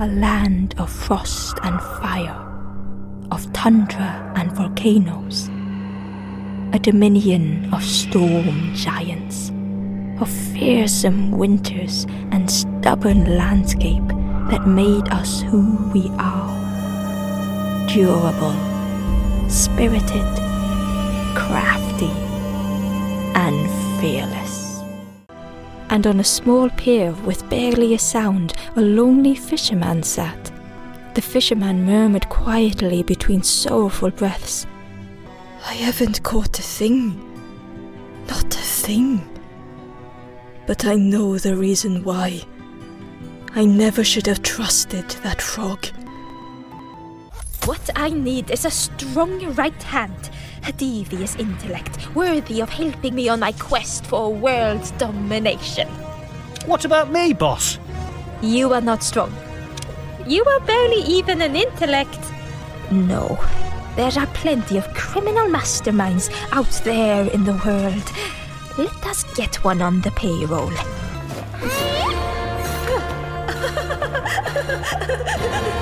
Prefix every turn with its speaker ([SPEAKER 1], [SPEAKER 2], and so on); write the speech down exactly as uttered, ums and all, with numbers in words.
[SPEAKER 1] a land of frost and fire, of tundra and volcanoes, a dominion of storm giants, of fearsome winters and stubborn landscape that made us who we are. Durable, spirited, crafty, and fearless. And on a small pier with barely a sound, a lonely fisherman sat. The fisherman murmured quietly between sorrowful breaths, "I haven't caught a thing. Not a thing. But I know the reason why. I never should have trusted that frog."
[SPEAKER 2] What I need is a strong right hand, a devious intellect, worthy of helping me on my quest for world domination.
[SPEAKER 3] What about me, boss?
[SPEAKER 2] You are not strong. You are barely even an intellect. No, there are plenty of criminal masterminds out there in the world. Let us get one on the payroll.